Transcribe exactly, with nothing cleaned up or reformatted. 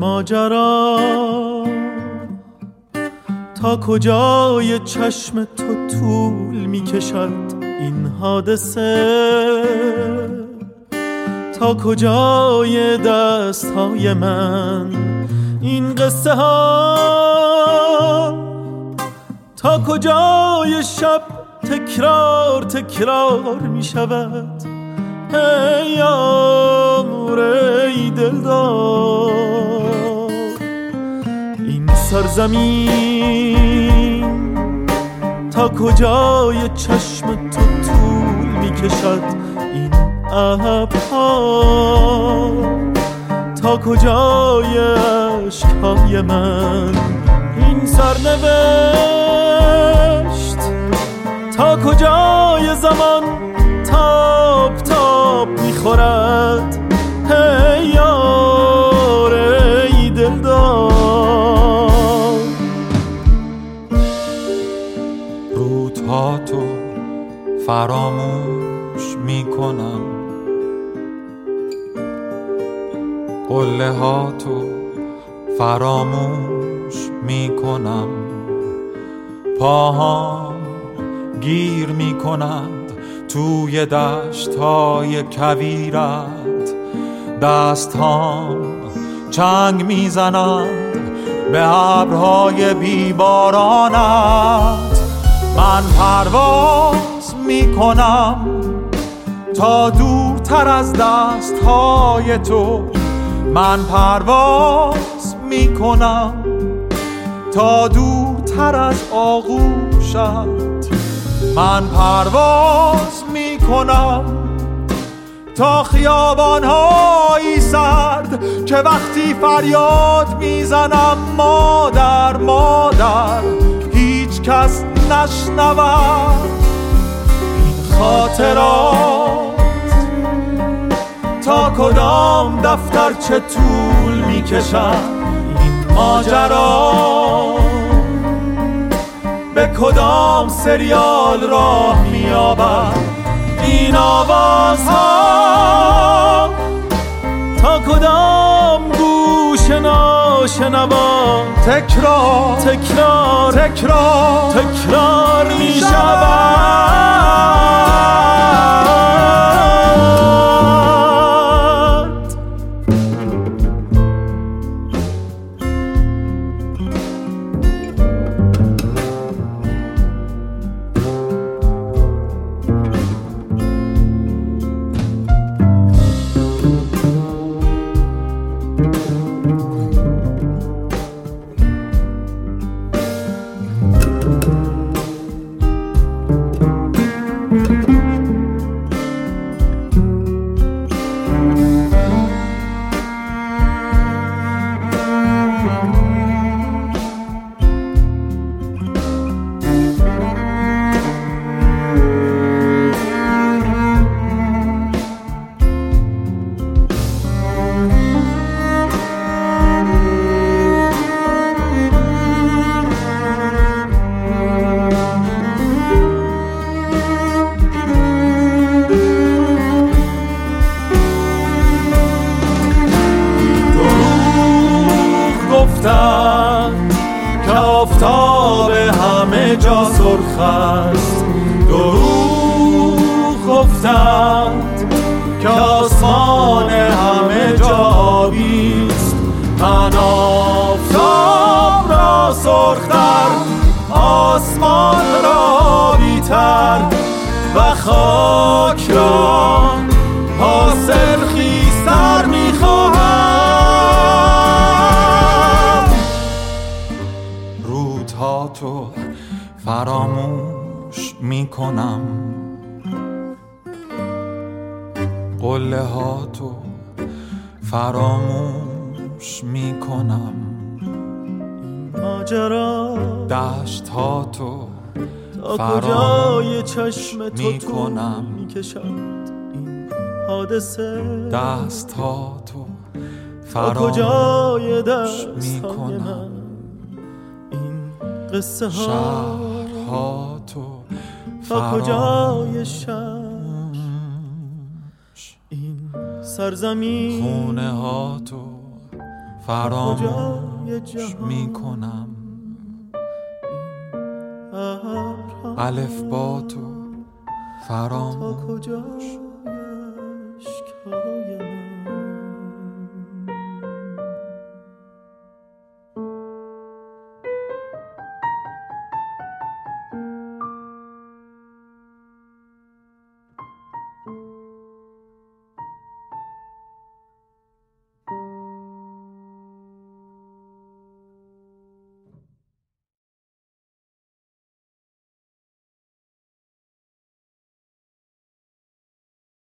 ماجرا تا کجای چشم تو طول میکشد این حادثه، تا کجای دستهای من این قصه ها، تا کجای شب تکرار تکرار می شود ای یار ای دلدار. این سرزمین تا کجای چشم تو طول می کشد این ابرها، تا کجای عشقهای من این سرنوشت، تا کجای زمان تاب تاب میخورد ای یار ای دلدار. روزها تو فراموش میکنم، قله ها تو فراموش میکنم، پاهام گیر میکنند توی دشت های کویرت، دست هام چنگ میزنند به ابرهای بیبارانت. من پرواز میکنم تا دورتر از دست های تو، من پرواز میکنم تا دورتر از آغوشت، من پرواز میکنم تا خیابان‌های سرد که وقتی فریاد میزنم مادر مادر هیچ کس نشنود این خاطرات، تا کدام دفتر چه طول میکشد این ماجرا، به کدام سریال راه میابد این آوازها، تا کدام گوش ناشنوا تکرار تکرار تکرار تکرار میشود. که آفتاب همه جا سرخ است، دروغ گفتند که آسمان همه جا آبی است. من آفتاب را سرختر، آسمان را بیتر و خاک را حاصل خیزتر میخواهم. رودها تو فراموش میکنم، قله ها تو فراموش میکنم، ماجرا دشت ها تو تا کجای چشم تو طول میکشد این حادثه، دست ها تو تا کجای دست میکنم، این قصه ها شهرها تو تا کجای شب این سرزمین، خونه ها تو فراموش می کنم الف با تو فراموش